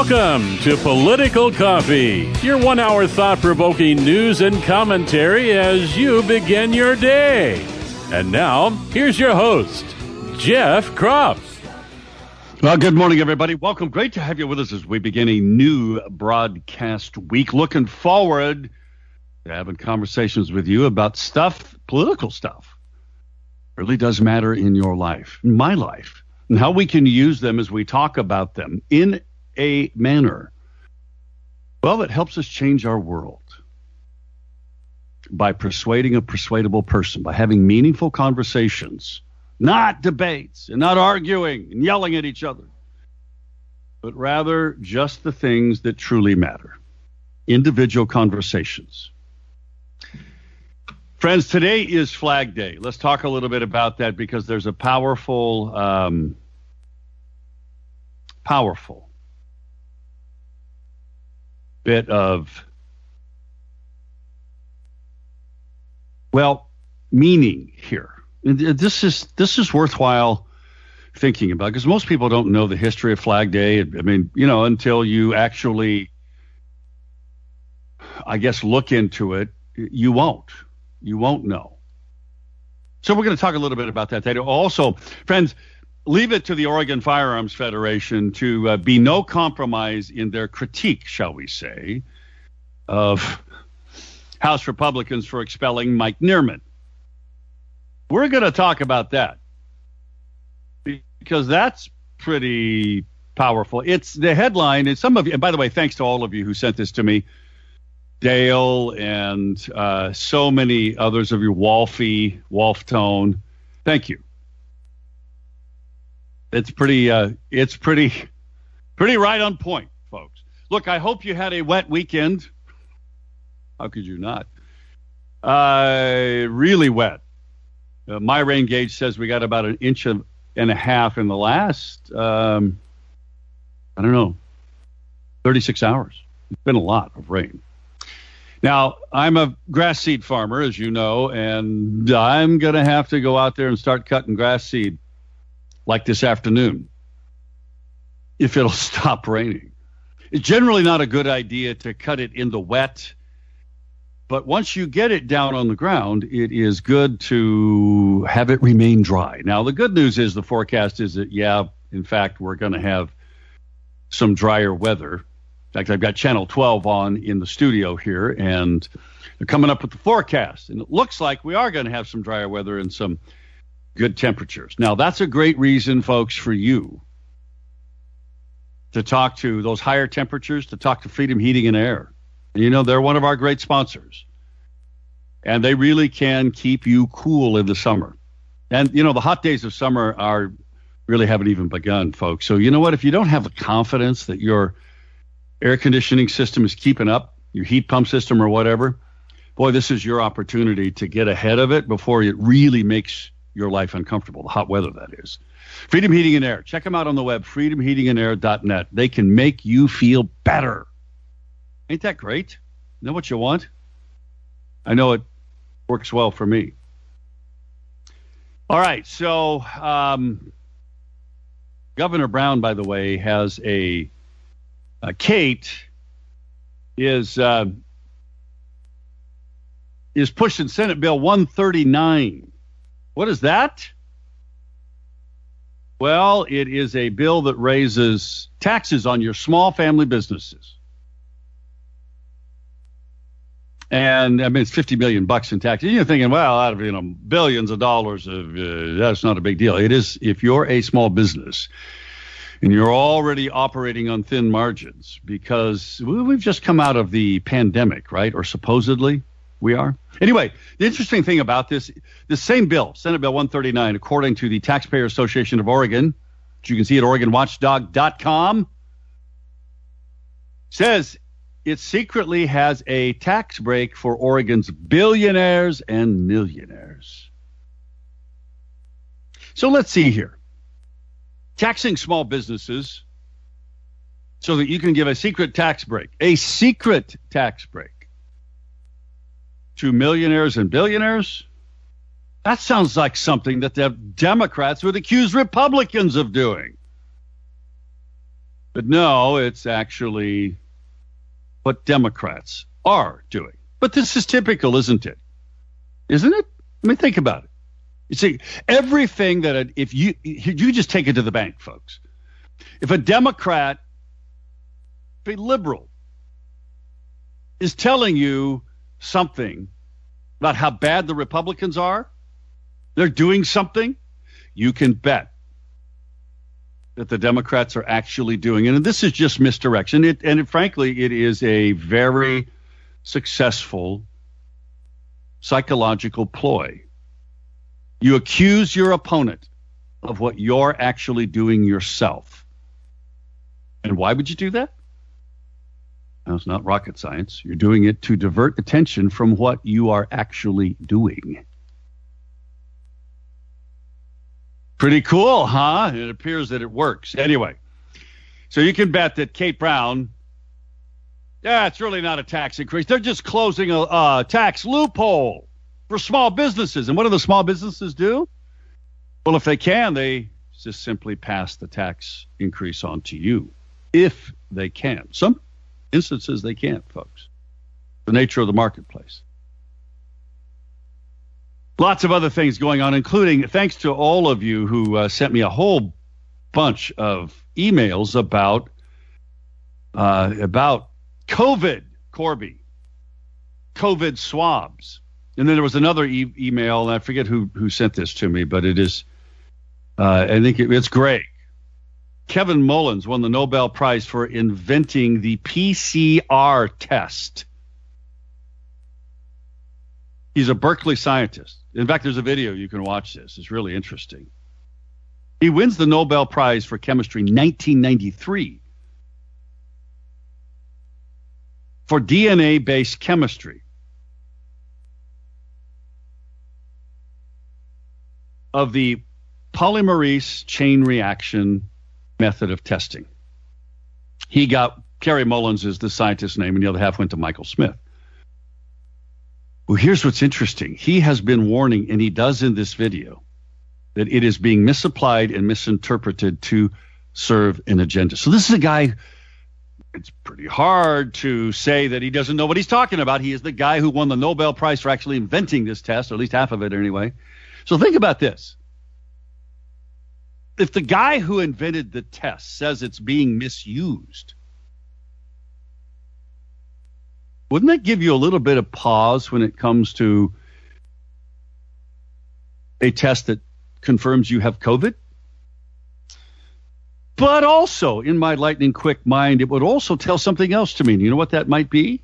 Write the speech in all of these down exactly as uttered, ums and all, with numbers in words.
Welcome to Political Coffee, your one-hour thought-provoking news and commentary as you begin your day. And now, here's your host, Jeff Kropf. Well, good morning, everybody. Welcome. Great to have you with us as we begin a new broadcast week. Looking forward to having conversations with you about stuff, political stuff. It really does matter in your life, in my life, and how we can use them as we talk about them in a manner, well, that helps us change our world by persuading a persuadable person, by having meaningful conversations, not debates and not arguing and yelling at each other, but rather just the things that truly matter, individual conversations. Friends, today is Flag Day. Let's talk a little bit about that because there's a powerful, um, powerful bit of, well, meaning here. This is this is worthwhile thinking about because most people don't know the history of Flag Day. I mean, you know, until you actually, I guess, look into it, you won't. You won't know. So we're going to talk a little bit about that today. Also, friends, leave it to the Oregon Firearms Federation to uh, be no compromise in their critique, shall we say, of House Republicans for expelling Mike Neerman. We're going to talk about that because that's pretty powerful. It's the headline, and some of you, and by the way, thanks to all of you who sent this to me, Dale and uh, so many others of you, Wolfie, Wolf Tone. Thank you. It's pretty, uh, it's pretty, pretty right on point, folks. Look, I hope you had a wet weekend. How could you not? Uh, really wet. Uh, my rain gauge says we got about an inch of, and a half in the last, um, I don't know, thirty-six hours. It's been a lot of rain. Now, I'm a grass seed farmer, as you know, and I'm going to have to go out there and start cutting grass seed like this afternoon, if it'll stop raining. It's generally not a good idea to cut it in the wet, but once you get it down on the ground, it is good to have it remain dry. Now, the good news is the forecast is that, yeah, in fact, we're going to have some drier weather. In fact, I've got Channel twelve on in the studio here, and they're coming up with the forecast, and it looks like we are going to have some drier weather and some good temperatures. Now, that's a great reason, folks, for you to talk to those higher temperatures, to talk to Freedom Heating and Air. And, you know, they're one of our great sponsors. And they really can keep you cool in the summer. And, you know, the hot days of summer are really haven't even begun, folks. So, you know what? If you don't have the confidence that your air conditioning system is keeping up, your heat pump system or whatever, boy, this is your opportunity to get ahead of it before it really makes your life uncomfortable, the hot weather, that is. Freedom Heating and Air. Check them out on the web, freedom heating and air dot net. They can make you feel better. Ain't that great? Know what you want? I know it works well for me. All right, so um, Governor Brown, by the way, has a, a Kate is uh, is pushing Senate Bill one thirty-nine. What is that? Well, it is a bill that raises taxes on your small family businesses. And I mean, it's fifty million bucks in taxes. You're thinking, well, out of, you know, billions of dollars, of, uh, that's not a big deal. It is if you're a small business and you're already operating on thin margins because we've just come out of the pandemic, right? Or supposedly. We are. Anyway, the interesting thing about this, the same bill, Senate Bill one thirty-nine, according to the Taxpayer Association of Oregon, which you can see at oregon watchdog dot com, says it secretly has a tax break for Oregon's billionaires and millionaires. So let's see here. Taxing small businesses so that you can give a secret tax break, a secret tax break to millionaires and billionaires. That sounds like something that the Democrats would accuse Republicans of doing. But no, it's actually what Democrats are doing. But this is typical, isn't it? Isn't it? I mean, think about it. You see, everything that, a, if you, you just take it to the bank, folks. If a Democrat, if a liberal is telling you something about how bad the Republicans are, they're doing something, you can bet that the Democrats are actually doing it. And this is just misdirection. It, and it, frankly, it is a very successful psychological ploy. You accuse your opponent of what you're actually doing yourself. And why would you do that? Now, it's not rocket science. You're doing it to divert attention from what you are actually doing. Pretty cool, huh? It appears that it works. Anyway, so you can bet that Kate Brown, yeah, it's really not a tax increase. They're just closing a, a tax loophole for small businesses. And what do the small businesses do? Well, if they can, they just simply pass the tax increase on to you, if they can. Some instances they can't, folks. The nature of the marketplace. Lots of other things going on, including thanks to all of you who uh, sent me a whole bunch of emails about uh, about COVID, Corby, COVID swabs. And then there was another e- email, and I forget who, who sent this to me, but it is, uh, I think it, it's Greg. Kevin Mullins won the Nobel Prize for inventing the P C R test. He's a Berkeley scientist. In fact, there's a video you can watch this. It's really interesting. He wins the Nobel Prize for chemistry in nineteen ninety-three for D N A-based chemistry of the polymerase chain reaction method of testing. He got, Kerry Mullins is the scientist's name, and the other half went to Michael Smith. Well, here's what's interesting. He has been warning, and he does in this video, that it is being misapplied and misinterpreted to serve an agenda. So this is a guy, it's pretty hard to say that he doesn't know what he's talking about. He is the guy who won the Nobel Prize for actually inventing this test, or at least half of it anyway. So think about this. If the guy who invented the test says it's being misused, wouldn't that give you a little bit of pause when it comes to a test that confirms you have COVID? But also, in my lightning quick mind, it would also tell something else to me. You know what that might be?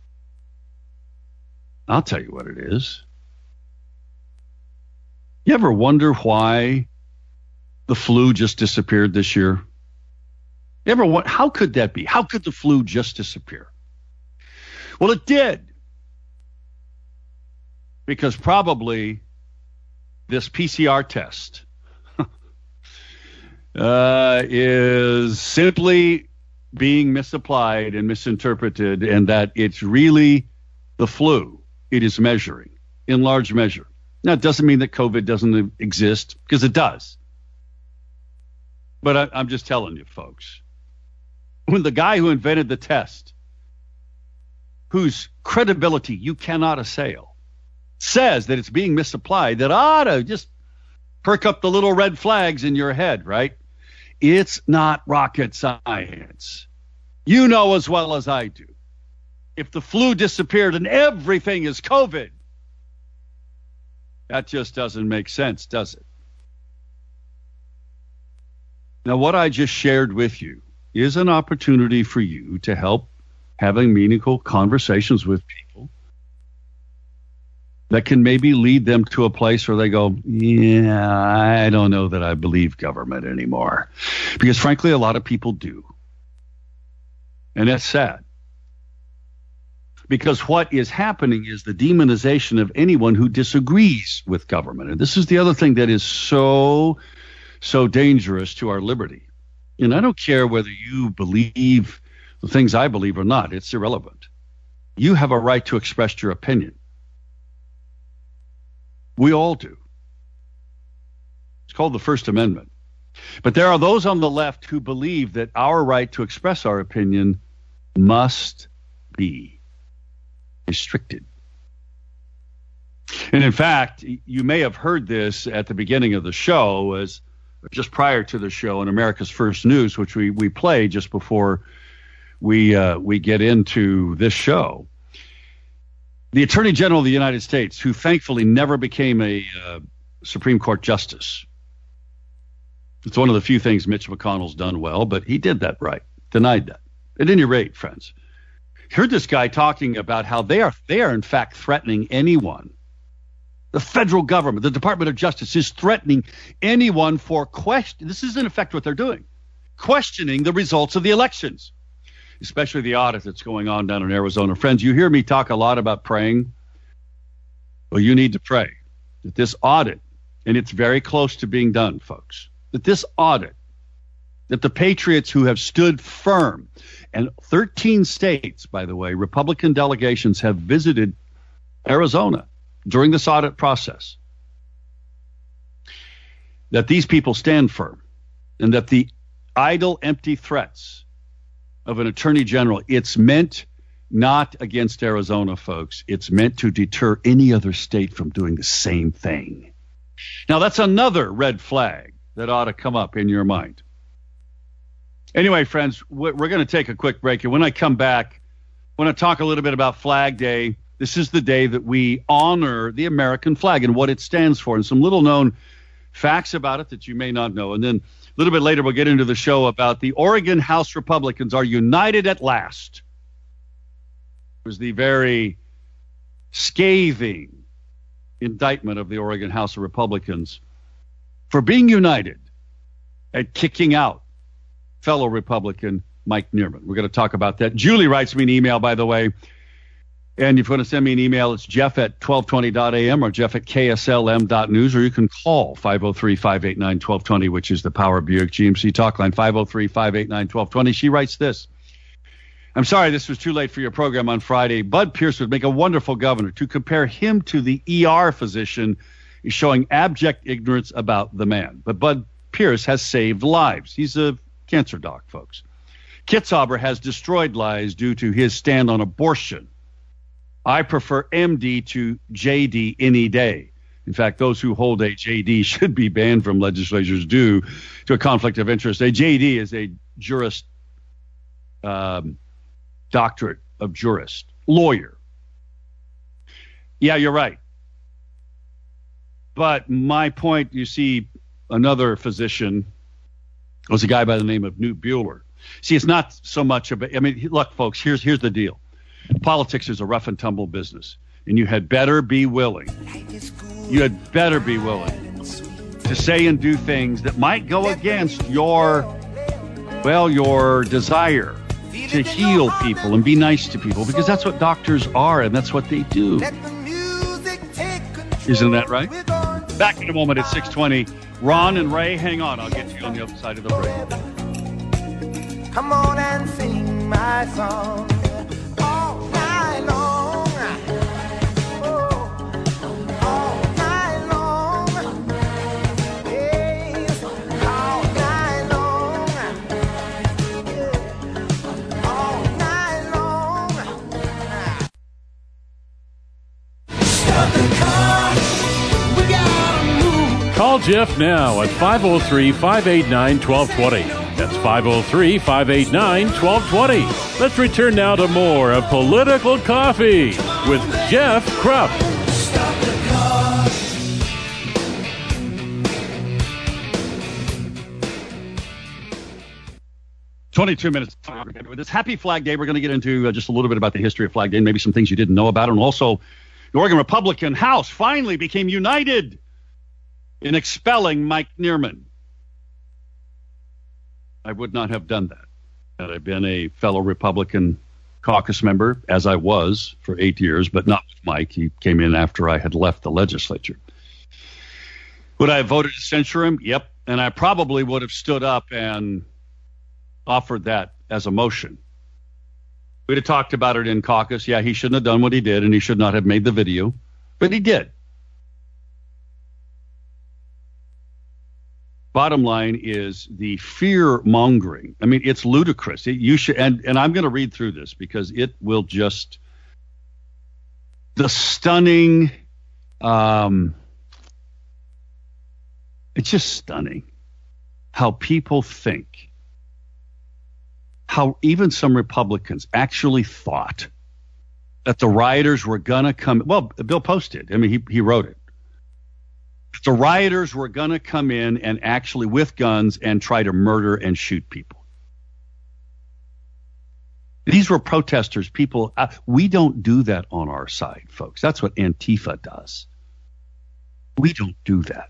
I'll tell you what it is. You ever wonder why the flu just disappeared this year? You ever wonder, how could that be? How could the flu just disappear? Well, it did. Because probably this P C R test uh, is simply being misapplied and misinterpreted, and that it's really the flu it is measuring in large measure. Now, it doesn't mean that COVID doesn't exist, because it does. But I, I'm just telling you, folks, when the guy who invented the test, whose credibility you cannot assail, says that it's being misapplied, that ought to just perk up the little red flags in your head, right? It's not rocket science. You know as well as I do. If the flu disappeared and everything is COVID, that just doesn't make sense, does it? Now, what I just shared with you is an opportunity for you to help having meaningful conversations with people that can maybe lead them to a place where they go, yeah, I don't know that I believe government anymore. Because frankly, a lot of people do. And that's sad. Because what is happening is the demonization of anyone who disagrees with government. And this is the other thing that is so, so dangerous to our liberty. And I don't care whether you believe the things I believe or not. It's irrelevant. You have a right to express your opinion. We all do. It's called the First Amendment. But there are those on the left who believe that our right to express our opinion must be restricted. And in fact, you may have heard this at the beginning of the show, as just prior to the show in America's First News, which we, we play just before we uh, we get into this show. The Attorney General of the United States, who thankfully never became a uh, Supreme Court justice. It's one of the few things Mitch McConnell's done well, but he did that right, denied that. At any rate, friends, heard this guy talking about how they are they are in fact threatening anyone. The federal government, the Department of Justice, is threatening anyone for question. This is in effect what they're doing, questioning the results of the elections, especially the audit that's going on down in Arizona. Friends, you hear me talk a lot about praying. Well, you need to pray that this audit, and it's very close to being done, folks, that this audit, that the patriots who have stood firm, and thirteen states, by the way, Republican delegations have visited Arizona during this audit process, that these people stand firm, and that the idle, empty threats of an attorney general, it's meant not against Arizona, folks. It's meant to deter any other state from doing the same thing. Now, that's another red flag that ought to come up in your mind. Anyway, friends, we're going to take a quick break. And when I come back, I want to talk a little bit about Flag Day. This is the day that we honor the American flag and what it stands for, and some little known facts about it that you may not know. And then a little bit later, we'll get into the show about the Oregon House Republicans are united at last. It was the very scathing indictment of the Oregon House of Republicans for being united at kicking out fellow Republican Mike Neerman. We're going to talk about that. Julie writes me an email, by the way. And if you want to send me an email, it's Jeff at twelve twenty dot a m or Jeff at K S L M dot news, or you can call five oh three, five eight nine, one two two zero, which is the Power Buick G M C talk line, five oh three, five eight nine, one two two zero. She writes this. I'm sorry this was too late for your program on Friday. Bud Pierce would make a wonderful governor. To compare him to the E R physician is showing abject ignorance about the man. But Bud Pierce has saved lives. He's a cancer doc, folks. Kitzhaber has destroyed lives due to his stand on abortion. I prefer M D to J D any day. In fact, those who hold a J D should be banned from legislatures due to a conflict of interest. A J D is a jurist, um, doctorate of jurist, lawyer. Yeah, you're right. But my point, you see, another physician was a guy by the name of Newt Bueller. See, it's not so much about, I mean, look, folks, here's here's the deal. Politics is a rough and tumble business, and you had better be willing, you had better be willing to say and do things that might go against your, well, your desire to heal people and be nice to people, because that's what doctors are and that's what they do. Isn't that right? Back in a moment at six twenty. Ron and Ray, hang on. I'll get you on the other side of the break. Come on and sing my song. Call Jeff now at five oh three, five eight nine, one two two zero. That's five oh three, five eight nine, one two two zero. Let's return now to more of Political Coffee with Jeff Krupp. Stop the car. twenty-two minutes with this happy Flag Day. We're going to get into uh, just a little bit about the history of Flag Day, and maybe some things you didn't know about. And also, the Oregon Republican House finally became united in expelling Mike Neerman. I would not have done that had I been a fellow Republican caucus member, as I was for eight years, but not with Mike. He came in after I had left the legislature. Would I have voted to censure him? Yep. And I probably would have stood up and offered that as a motion. We'd have talked about it in caucus. Yeah, he shouldn't have done what he did, and he should not have made the video, but he did. Bottom line is the fear mongering. I mean, it's ludicrous. It, you should, and, and I'm going to read through this because it will just, the stunning, um, it's just stunning how people think, how even some Republicans actually thought that the rioters were going to come. Well, Bill posted. I mean, he, he wrote it. The rioters were going to come in and actually with guns and try to murder and shoot people. These were protesters, people. Uh, we don't do that on our side, folks. That's what Antifa does. We don't do that.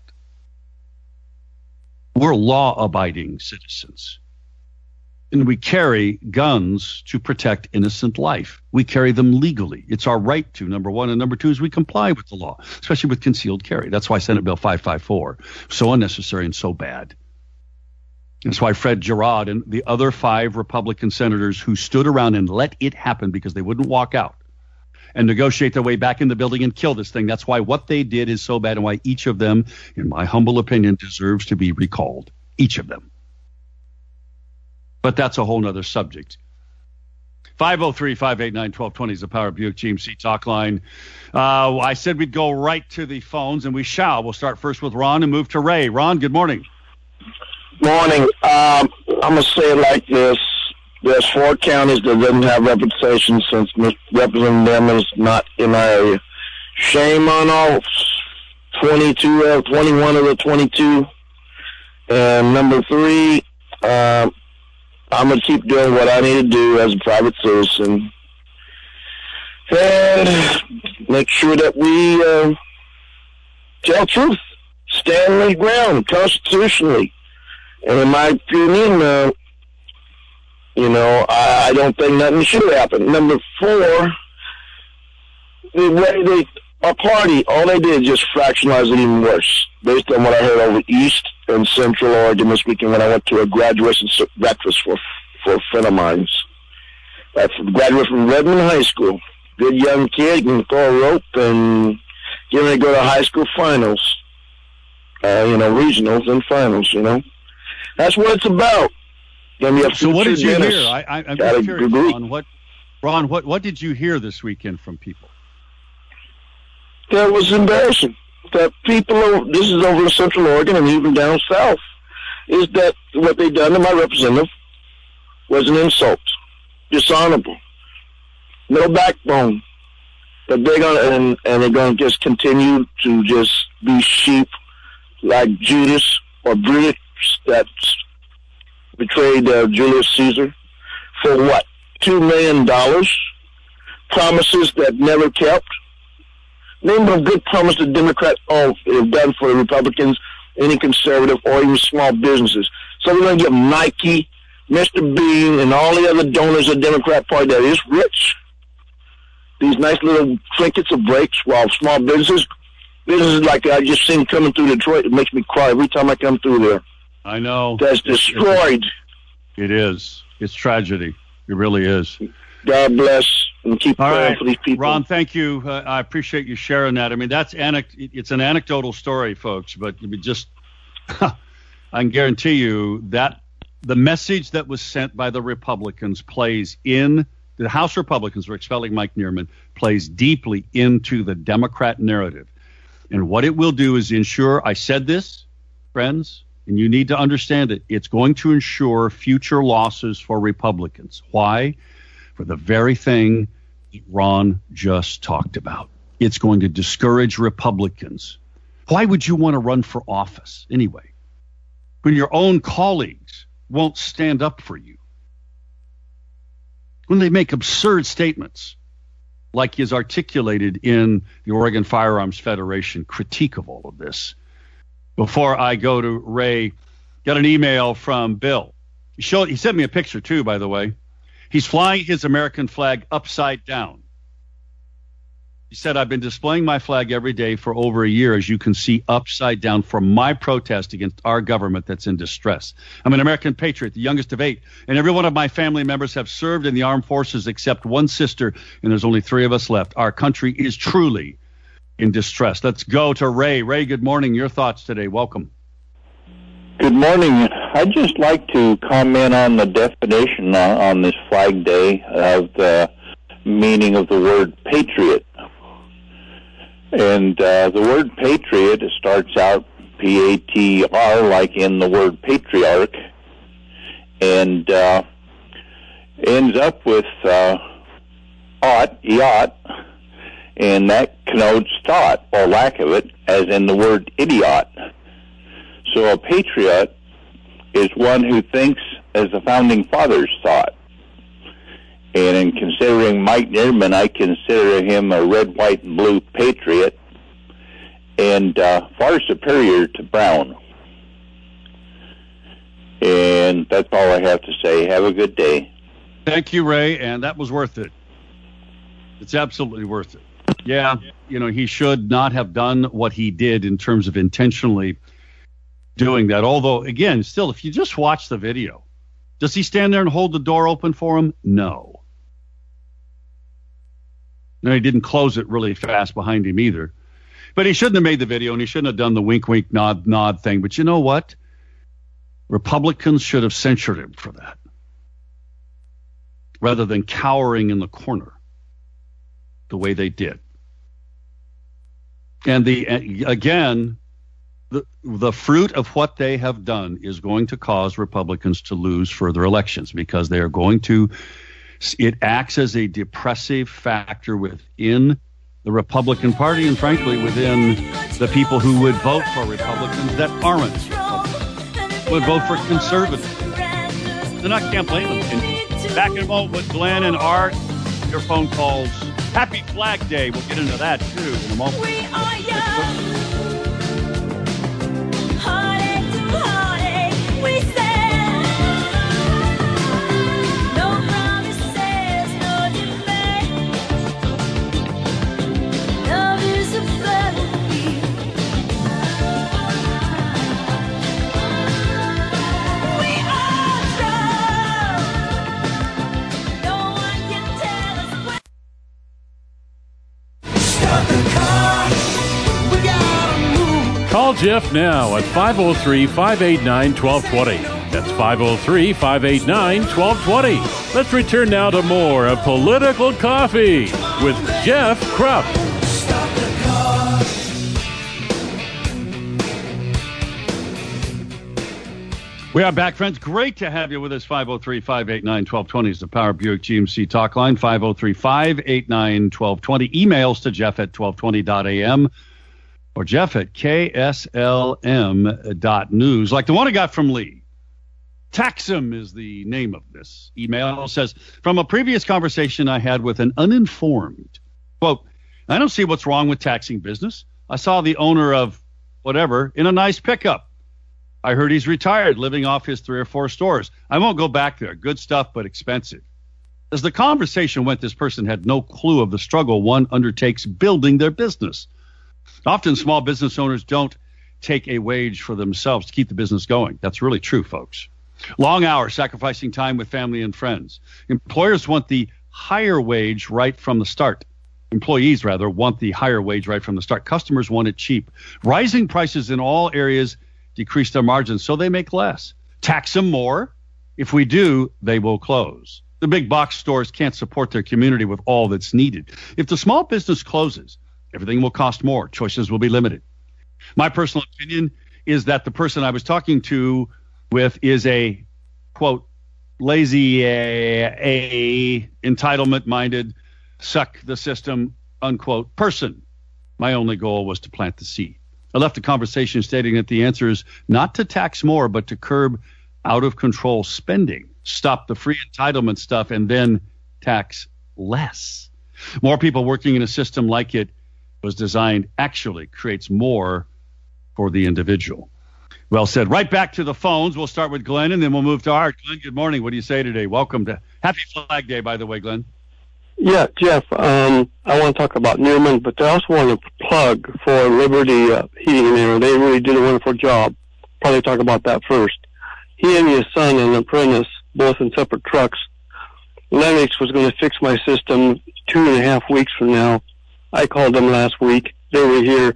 We're law-abiding citizens. And we carry guns to protect innocent life. We carry them legally. It's our right to, number one. And number two is we comply with the law, especially with concealed carry. That's why Senate Bill five fifty-four, so unnecessary and so bad. That's why Fred Girard and the other five Republican senators who stood around and let it happen because they wouldn't walk out and negotiate their way back in the building and kill this thing. That's why what they did is so bad and why each of them, in my humble opinion, deserves to be recalled. Each of them. But that's a whole nother subject. five oh three, five eight nine, one two two zero is the Power Buick G M C talk line. Uh, I said we'd go right to the phones, and we shall. We'll start first with Ron and move to Ray. Ron, good morning. Morning. Um, I'm going to say it like this. There's four counties that doesn't have representation since representing them is not in our area. Shame on all twenty-two, uh, twenty-one of the twenty-two. And number three, um, I'm going to keep doing what I need to do as a private citizen and make sure that we uh, tell truth, stand on the ground constitutionally. And in my opinion, uh, you know, I, I don't think nothing should happen. Number four, the way they, our party, all they did is just fractionalize it even worse, based on what I heard over East and Central Oregon this weekend when I went to a graduation breakfast for for a friend of mine. I graduated from Redmond High School. Good young kid, can throw a rope and getting ready to go to high school finals. Uh, you know, regionals and finals, you know. That's what it's about. So what did you hear? I, I, I'm just curious, Ron, what, Ron, what, what did you hear this weekend from people? That was embarrassing. That people, this is over in Central Oregon and even down south, is that what they done to my representative was an insult, dishonorable, no backbone. That they're gonna and, and they're gonna just continue to just be sheep like Judas or Brutus that betrayed uh, Julius Caesar for what? Two million dollars, promises that never kept. Name of a good promise the Democrats all have done for the Republicans, any conservative, or even small businesses. So we're going to give Nike, Mister Bean, and all the other donors of the Democrat Party that is rich these nice little trinkets of breaks while small businesses, businesses like I just seen coming through Detroit, it makes me cry every time I come through there. I know. That's destroyed. It is. It's tragedy. It really is. God bless. And keep All praying right. for these people. Ron, thank you. Uh, I appreciate you sharing that. I mean, that's anec- it's an anecdotal story, folks, but we just, I can guarantee you that the message that was sent by the Republicans plays in, the House Republicans for expelling Mike Neerman, plays deeply into the Democrat narrative. And what it will do is ensure, I said this, friends, and you need to understand it, it's going to ensure future losses for Republicans. Why? For the very thing that Ron just talked about. It's going to discourage Republicans. Why would you want to run for office anyway, when your own colleagues won't stand up for you? When they make absurd statements, like is articulated in the Oregon Firearms Federation critique of all of this. Before I go to Ray, got an email from Bill. He showed, he sent me a picture too, by the way. He's flying his American flag upside down. He said, I've been displaying my flag every day for over a year, as you can see, upside down for my protest against our government that's in distress. I'm an American patriot, the youngest of eight, and every one of my family members have served in the armed forces except one sister, and there's only three of us left. Our country is truly in distress. Let's go to Ray. Ray, good morning. Your thoughts today. Welcome. Good morning. I'd just like to comment on the definition on, on this Flag Day of the meaning of the word patriot. And uh, the word patriot starts out P A T R, like in the word patriarch, and uh, ends up with uh, ought, yacht, and that connotes thought, or lack of it, as in the word idiot. So a patriot is one who thinks as the Founding Fathers thought. And in considering Mike Neerman, I consider him a red, white, and blue patriot, and uh, far superior to Brown. And that's all I have to say. Have a good day. Thank you, Ray, and that was worth it. It's absolutely worth it. Yeah, you know, he should not have done what he did in terms of intentionally doing that. Although, again, still, if you just watch the video, does he stand there and hold the door open for him? No. No, he didn't close it really fast behind him either. But he shouldn't have made the video, and he shouldn't have done the wink, wink, nod, nod thing. But you know what? Republicans should have censured him for that, rather than cowering in the corner the way they did. And the again, the the fruit of what they have done is going to cause Republicans to lose further elections, because they are going to, it acts as a depressive factor within the Republican Party, and frankly within the people who would vote for Republicans that aren't Republicans, would vote for conservatives. And I can't blame them. And back in a moment with Glenn and Art, your phone calls. Happy Flag Day. We'll get into that too in a moment. We are young. Heartache to heartache, we stand. No promises, no debate. Love is a battlefield. We are strong. No one can tell us what. Stop the car. We gotta move. Call Jeff now at five oh three, five eight nine, one two two oh. That's five oh three, five eight nine, one two two oh. Let's return now to more of Political Coffee with Jeff Krupp. Stop the car. We are back, friends. Great to have you with us. five oh three, five eight nine, one two two oh is the Power Buick G M C talk line. five oh three, five eight nine, one two two oh. Emails to Jeff at twelve twenty dot a m or Jeff at K S L M dot news. Like the one I got from Lee. Taxum is the name of this email. It says, from a previous conversation I had with an uninformed, quote, I don't see what's wrong with taxing business. I saw the owner of whatever in a nice pickup. I heard he's retired, living off his three or four stores. I won't go back there. Good stuff, but expensive. As the conversation went, this person had no clue of the struggle one undertakes building their business. Often small business owners don't take a wage for themselves to keep the business going. That's really true, folks. Long hours, sacrificing time with family and friends. Employers want the higher wage right from the start. Employees, rather, want the higher wage right from the start. Customers want it cheap. Rising prices in all areas decrease their margins, so they make less. Tax them more. If we do, they will close. The big box stores can't support their community with all that's needed. If the small business closes, everything will cost more. Choices will be limited. My personal opinion is that the person I was talking to with is a, quote, lazy, a, a entitlement-minded, suck the system, unquote, person. My only goal was to plant the seed. I left the conversation stating that the answer is not to tax more, but to curb out-of-control spending, stop the free entitlement stuff, and then tax less. More people working in a system like it was designed actually creates more for the individual. Well said. Right back to the phones. We'll start with Glenn, and then we'll move to Art. Glenn, good morning. What do you say today? Welcome to Happy Flag Day, by the way, Glenn. Yeah, Jeff, um, I want to talk about Neerman, but I also want to plug for Liberty uh, Heating and Air. They really did a wonderful job. Probably talk about that first. He and his son, an apprentice, both in separate trucks. Lennox was going to fix my system two and a half weeks from now. I called them last week. They were here.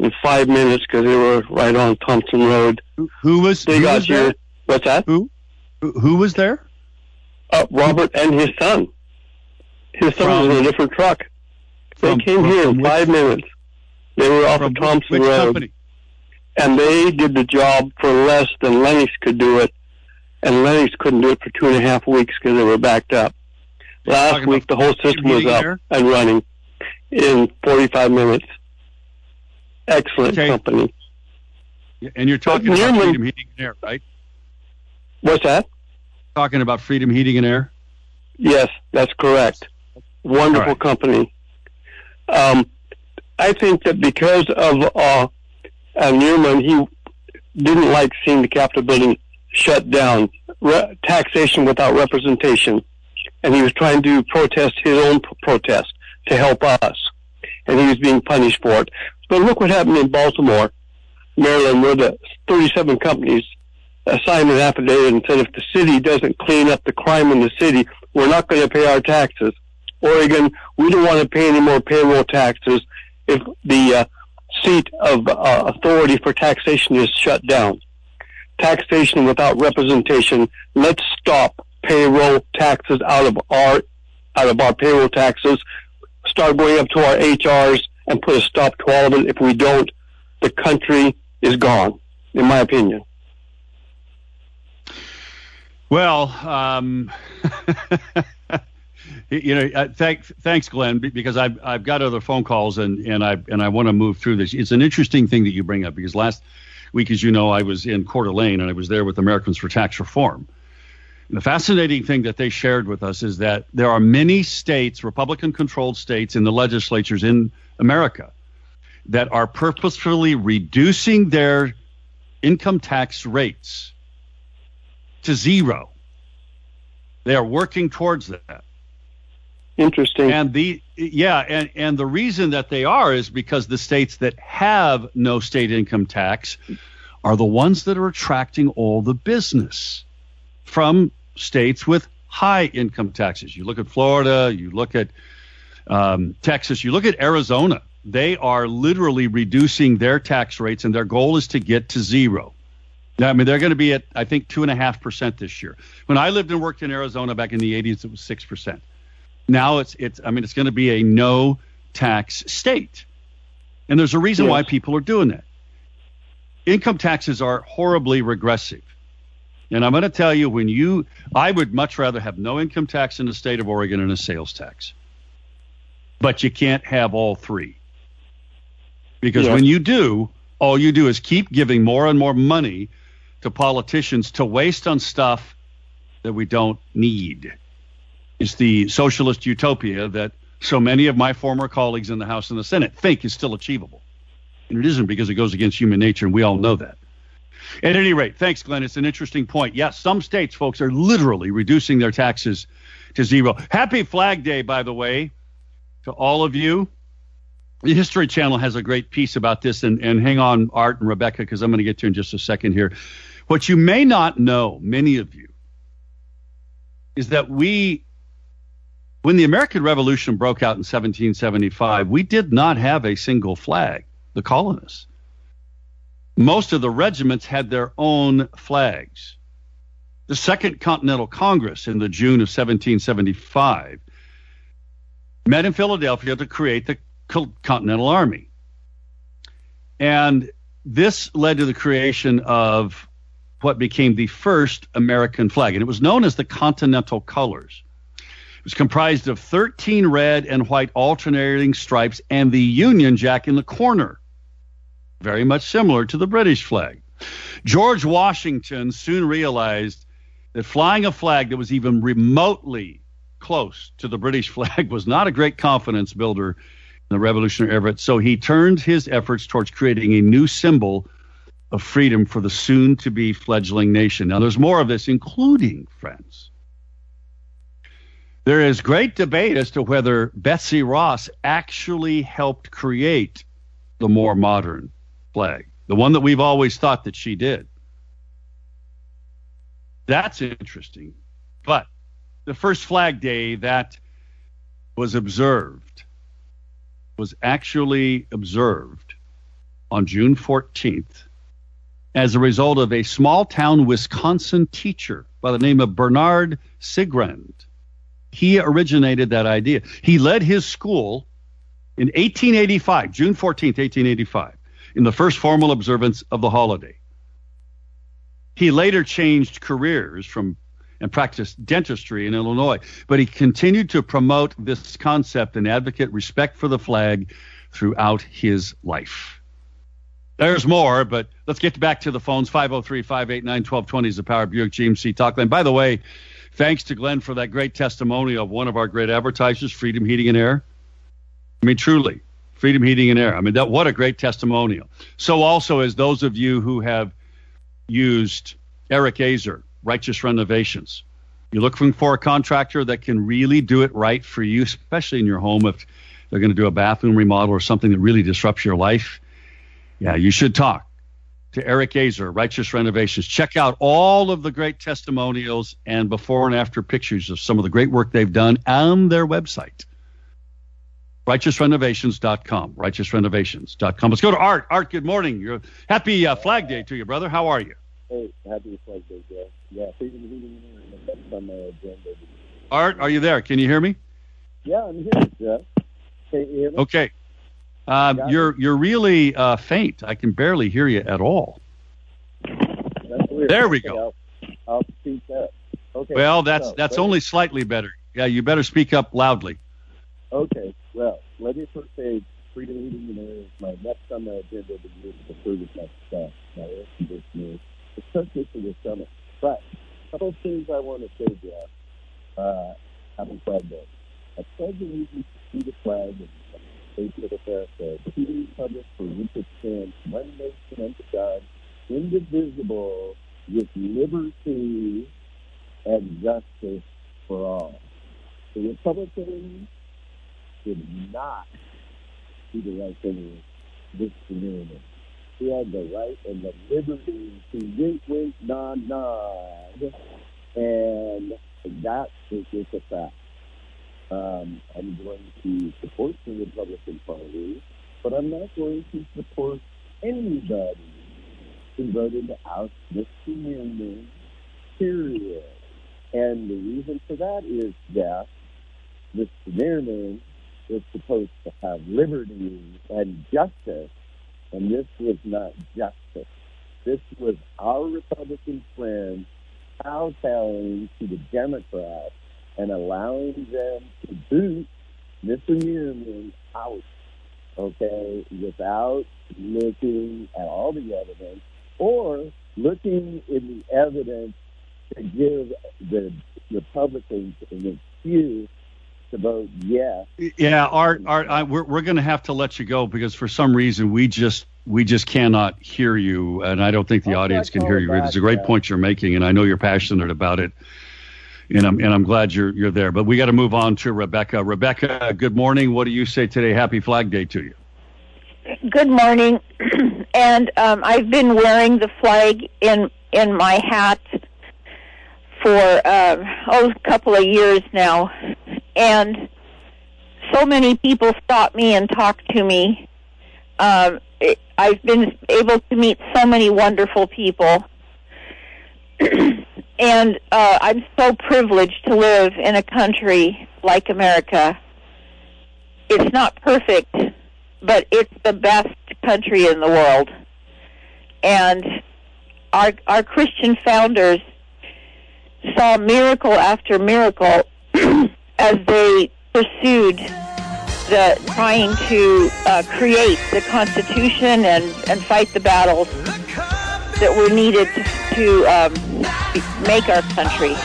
in five minutes because they were right on Thompson Road. Who, who was? They who got was here. there? What's that? Who? Who, who was there? Uh, Robert and his son. His son From- was in a different truck. They From- came from- here from in which- five minutes. They were off From of Thompson which Road. company? And they did the job for less than Lennox could do it. And Lennox couldn't do it for two and a half weeks because they were backed up. You're Last talking week, the about whole system was heating up air? and running in forty-five minutes. Excellent Okay. company. And you're talking But about Newman- Freedom Heating and Air, right? What's that? Talking about Freedom Heating and Air. Yes, that's correct. Wonderful All right. company. Um, I think that because of uh, uh, Newman, he didn't like seeing the Capitol building shut down, Re- taxation without representation, and he was trying to protest his own p- protest to help us, and he was being punished for it. But look what happened in Baltimore, Maryland, where the thirty-seven companies signed an affidavit and said if the city doesn't clean up the crime in the city, we're not going to pay our taxes. Oregon, we don't want to pay any more payroll taxes if the uh, seat of uh, authority for taxation is shut down. Taxation without representation. Let's stop payroll taxes out of our out of our payroll taxes. Start going up to our H Rs and put a stop to all of it. If we don't, the country is gone, in my opinion. Well, um, you know, uh, thank, thanks, Glenn, be- because I've I've got other phone calls and and I and I want to move through this. It's an interesting thing that you bring up because last week, as you know, I was in Coeur d'Alene and I was there with Americans for Tax Reform. And the fascinating thing that they shared with us is that there are many states, Republican-controlled states in the legislatures in America, that are purposefully reducing their income tax rates to zero. They are working towards that. Interesting. And the yeah, and, and the reason that they are is because the states that have no state income tax are the ones that are attracting all the business from states with high income taxes. You look at Florida, you look at um, Texas, you look at Arizona. They are literally reducing their tax rates, and their goal is to get to zero. Now, I mean, they're going to be at, I think, two and a half percent this year. When I lived and worked in Arizona back in the eighties, it was six percent. Now it's, it's, I mean, it's going to be a no tax state. And there's a reason Yes. why people are doing that. Income taxes are horribly regressive. And I'm going to tell you, when you, I would much rather have no income tax in the state of Oregon and a sales tax. But you can't have all three. Because Yes. when you do, all you do is keep giving more and more money to politicians to waste on stuff that we don't need. It's the socialist utopia that so many of my former colleagues in the House and the Senate think is still achievable. And it isn't, because it goes against human nature, and we all know that. At any rate, thanks, Glenn. It's an interesting point. Yes, some states, folks, are literally reducing their taxes to zero. Happy Flag Day, by the way, to all of you. The History Channel has a great piece about this, and, and hang on, Art and Rebecca, because I'm going to get to in just a second here. What you may not know, many of you, is that we, when the American Revolution broke out in seventeen seventy-five, we did not have a single flag, the colonists. Most of the regiments had their own flags. The Second Continental Congress in the June of seventeen seventy-five met in Philadelphia to create the Continental Army. And this led to the creation of what became the first American flag, and it was known as the Continental Colors. It was comprised of thirteen red and white alternating stripes and the Union Jack in the corner, very much similar to the British flag. George Washington soon realized that flying a flag that was even remotely close to the British flag was not a great confidence builder in the Revolutionary era, so he turned his efforts towards creating a new symbol of freedom for the soon-to-be fledgling nation. Now, there's more of this, including, friends, there is great debate as to whether Betsy Ross actually helped create the more modern flag, the one that we've always thought that she did. That's interesting. But the first Flag Day that was observed was actually observed on June fourteenth as a result of a small-town Wisconsin teacher by the name of Bernard Sigrand. He originated that idea. He led his school in eighteen eighty-five, June fourteenth, eighteen eighty-five, in the first formal observance of the holiday. He later changed careers from and practiced dentistry in Illinois, but he continued to promote this concept and advocate respect for the flag throughout his life. There's more, but let's get back to the phones. five oh three, five eight nine, one two two zero is the Power Buick G M C Talk Line. By the way, thanks to Glenn for that great testimony of one of our great advertisers, Freedom Heating and Air. I mean, truly, Freedom Heating and Air. I mean, that what a great testimonial. So also as those of you who have used Eric Azer, Righteous Renovations. You're looking for a contractor that can really do it right for you, especially in your home if they're going to do a bathroom remodel or something that really disrupts your life. Yeah, you should talk to Eric Azer, Righteous Renovations. Check out all of the great testimonials and before and after pictures of some of the great work they've done on their website. righteous renovations dot com. righteous renovations dot com. Let's go to Art. Art, good morning. You're, happy uh, Flag Day to you, brother. How are you? Hey, happy Flag Day, Jeff. Yeah, Freedom Heating and Air. That's on my agenda. Art, are you there? Can you hear me? Yeah, I'm here, Jeff. Can you hear me? Okay. Um, you're you're really uh, faint. I can barely hear you at all. That's weird. There we Okay, go. I'll, I'll speak up. Okay. Well, that's so, that's let only me- slightly better. Yeah, you better speak up loudly. Okay. Well, let me first say Freedom Heating and Air is my next on my agenda to use the service my staff, my air conditioner, especially for the summer. But a couple of things I want to say, Jeff. Uh, happy Flag Day. I pledge allegiance to the flag and state of America, to the republic for which it stands, one nation under God, indivisible, with liberty and justice for all. The Republicans did not do the right thing this community. We had the right and the liberty to wink, wink, nod, nod, and that is just a fact. Um, I'm going to support the Republican Party, but I'm not going to support anybody who voted to oust Mister Newman, period. And the reason for that is that Mister Newman was supposed to have liberty and justice, and this was not justice. This was our Republican friends kowtowing to the Democrats and allowing them to boot Mister Newman out, okay, without looking at all the evidence or looking in the evidence to give the Republicans an excuse to vote yes. Yeah, Art, Art, I, we're we're going to have to let you go because for some reason we just we just cannot hear you, and I don't think the I'll audience can call hear it you. back, It's a great yeah. point you're making, and I know you're passionate about it, and I'm and I'm glad you're you're there. But we got to move on to Rebecca. Rebecca, good morning. What do you say today? Happy Flag Day to you. Good morning. And um, I've been wearing the flag in in my hat for uh, oh, a couple of years now. And so many people stop me and talk to me. Um, it, I've been able to meet so many wonderful people. And uh, I'm so privileged to live in a country like America. It's not perfect, but it's the best country in the world. And our our Christian founders saw miracle after miracle as they pursued the trying to uh, create the Constitution and, and fight the battles that were needed to, to um, make our country.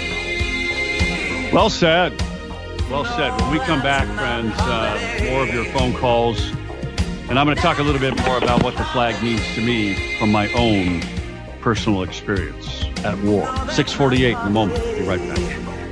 Well said. Well said. When we come back, friends, uh, more of your phone calls. And I'm going to talk a little bit more about what the flag means to me from my own personal experience at war. six forty-eight in a moment. Be right back.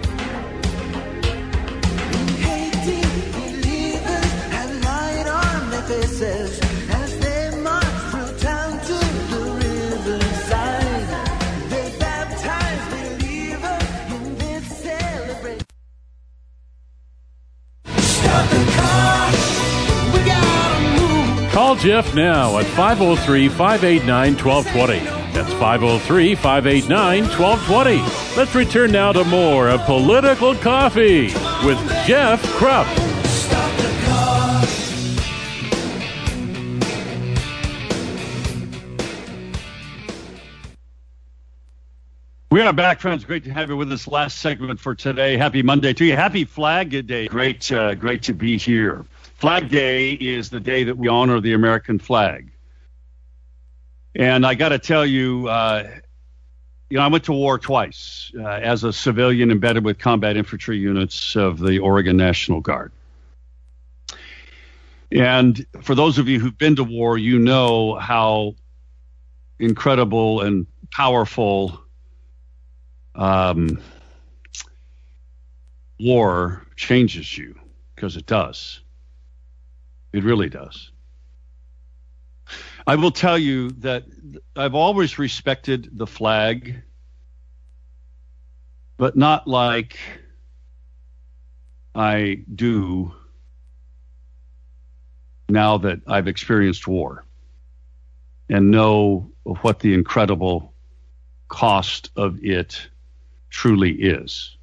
As they march through town to the riverside, they baptize believers in this celebration. Stop the car, we gotta move. Call Call Jeff now at five oh three, five eight nine, one two two zero. That's five oh three, five eight nine, one two two zero. Let's return now to more of Political Coffee with Jeff Krupp. We are back, friends. Great to have you with us. Last segment for today. Happy Monday to you. Happy Flag Day. Great, uh, great to be here. Flag Day is the day that we honor the American flag. And I got to tell you, uh, you know, I went to war twice uh, as a civilian embedded with combat infantry units of the Oregon National Guard. And for those of you who've been to war, you know how incredible and powerful um, war changes you, because it does. It really does. I will tell you that I've always respected the flag, but not like I do now that I've experienced war and know of what the incredible cost of it truly is.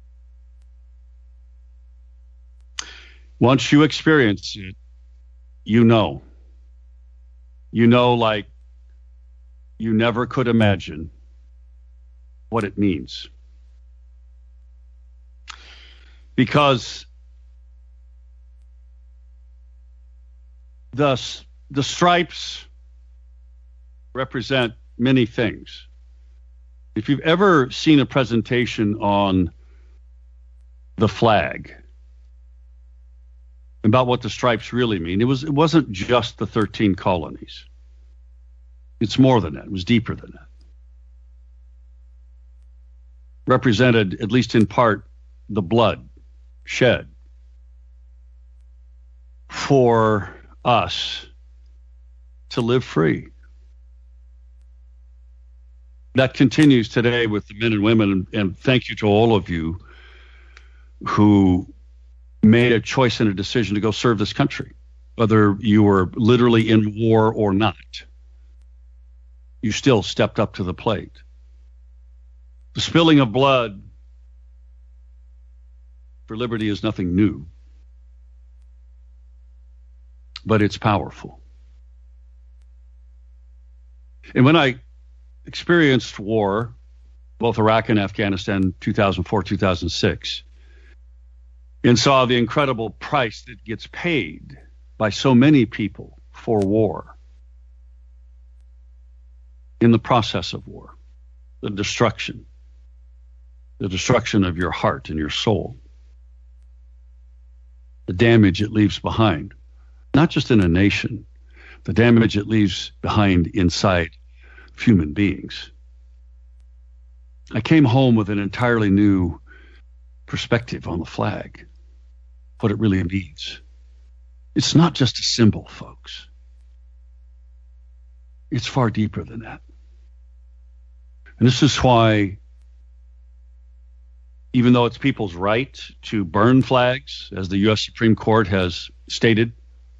Once you experience it, you know. You know, like you never could imagine what it means. Because the, the stripes represent many things. If you've ever seen a presentation on the flag, about what the stripes really mean, it was it wasn't just the thirteen colonies. It's more than that. It was deeper than that. Represented, at least in part, the blood shed for us to live free. That continues today with the men and women, and, and thank you to all of you who made a choice and a decision to go serve this country, whether you were literally in war or not. You still stepped up to the plate. The spilling of blood for liberty is nothing new, but it's powerful. And when I experienced war, both Iraq and Afghanistan, two thousand four, two thousand six, and saw the incredible price that gets paid by so many people for war, in the process of war, the destruction, the destruction of your heart and your soul, the damage it leaves behind, not just in a nation, the damage it leaves behind inside human beings. I came home with an entirely new perspective on the flag, what it really means. It's not just a symbol, folks. It's far deeper than that. And this is why, even though it's people's right to burn flags, as the U S Supreme Court has stated,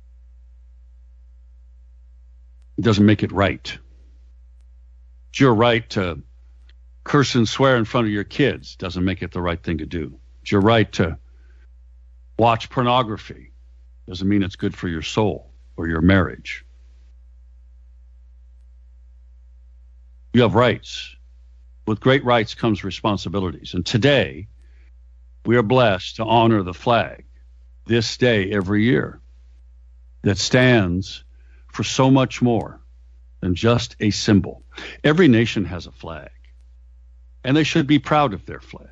it doesn't make it right. It's your right to curse and swear in front of your kids. Doesn't make it the right thing to do. It's your right to watch pornography. Doesn't mean it's good for your soul or your marriage. You have rights. With great rights comes responsibilities. And today, we are blessed to honor the flag this day every year that stands for so much more than just a symbol. Every nation has a flag, and they should be proud of their flag.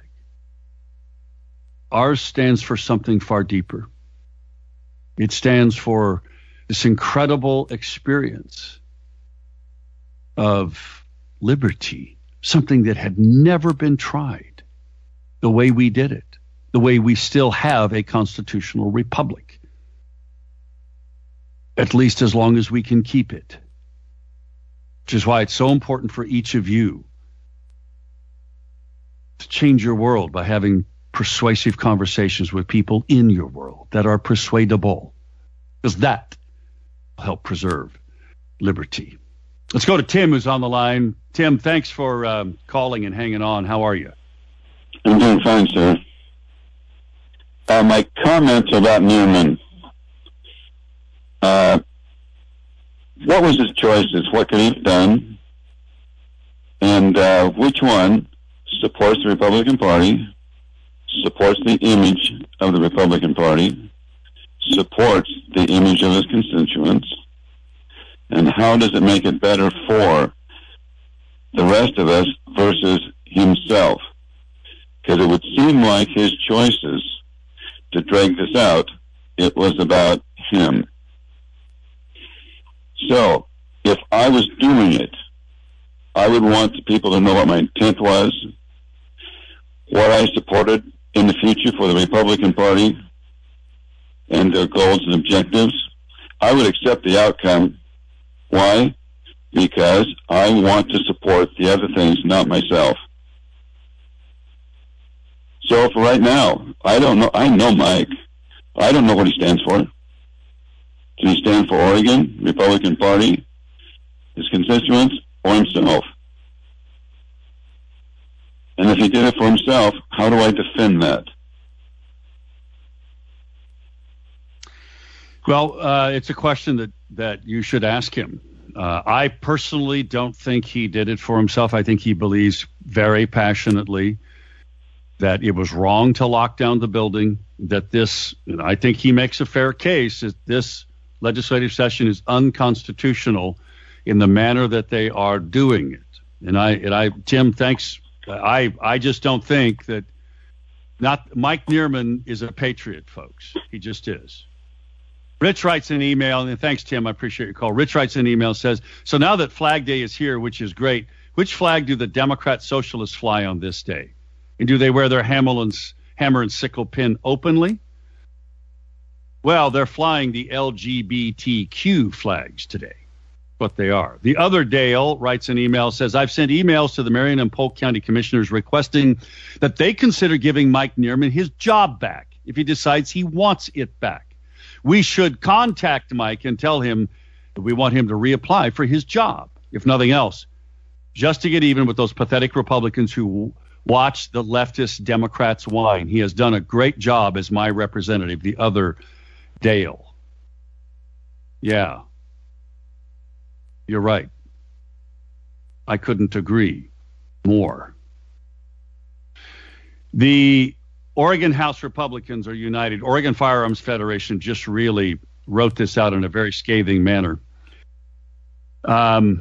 Ours stands for something far deeper. It stands for this incredible experience of liberty, something that had never been tried the way we did it, the way we still have a constitutional republic, at least as long as we can keep it, which is why it's so important for each of you to change your world by having persuasive conversations with people in your world that are persuadable, because that help preserve liberty. Let's go to Tim, who's on the line. Tim, thanks for um, calling and hanging on. How are you? I'm doing fine, sir. Uh, my comments about Newman. Uh, what was his choices? What could he have done? And uh, which one supports the Republican Party, supports the image of the Republican Party, supports the image of his constituents, and how does it make it better for the rest of us versus himself? Because it would seem like his choices to drag this out, it was about him. So, if I was doing it, I would want the people to know what my intent was, what I supported in the future for the Republican Party, and their goals and objectives. I would accept the outcome. Why? Because I want to support the other things, not myself. So for right now, I don't know. I know Mike. I don't know what he stands for. Does he stand for Oregon, Republican Party, his constituents, or himself? And if he did it for himself, how do I defend that? Well, uh, it's a question that, that you should ask him. Uh, I personally don't think he did it for himself. I think he believes very passionately that it was wrong to lock down the building, that this, and I think he makes a fair case, that this legislative session is unconstitutional in the manner that they are doing it. And I, and I, Tim, thanks. I, I just don't think that, not, Mike Neerman is a patriot, folks. He just is. Rich writes an email, and thanks, Tim, I appreciate your call. Rich writes an email, says, so now that Flag Day is here, which is great, which flag do the Democrat socialists fly on this day? And do they wear their hammer and, hammer and sickle pin openly? Well, they're flying the L G B T Q flags today. What they are. The other Dale writes an email, says, I've sent emails to the Marion and Polk County commissioners requesting that they consider giving Mike Neerman his job back if he decides he wants it back. We should contact Mike and tell him that we want him to reapply for his job, if nothing else, just to get even with those pathetic Republicans who watch the leftist Democrats whine. He has done a great job as my representative, the other Dale. Yeah. You're right. I couldn't agree more. The Oregon House Republicans are united. Oregon Firearms Federation just really wrote this out in a very scathing manner. Um,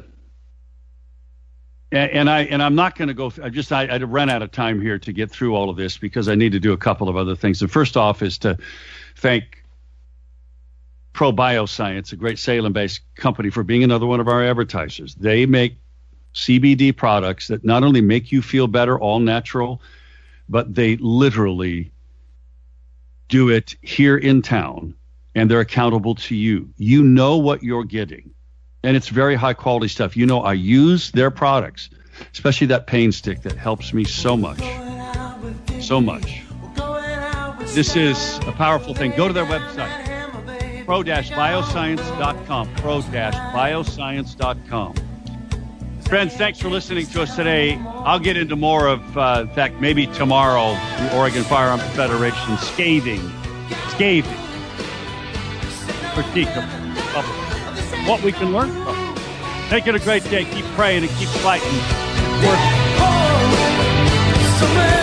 and, and I and I'm not going to go. I just I, I ran out of time here to get through all of this because I need to do a couple of other things. The first off is to thank Pro Bioscience, a great Salem-based company, for being another one of our advertisers. They make C B D products that not only make you feel better, all natural, but they literally do it here in town, and they're accountable to you. You know what you're getting, and it's very high-quality stuff. You know, I use their products, especially that pain stick that helps me so much, so much. This is a powerful thing. Go to their website. pro dash bioscience dot com, pro dash bioscience dot com. Friends, thanks for listening to us today. I'll get into more of, uh, in fact, maybe tomorrow, the Oregon Firearms Federation scathing, scathing critique of Republicans. What we can learn from them. Make it a great day. Keep praying and keep fighting. Work.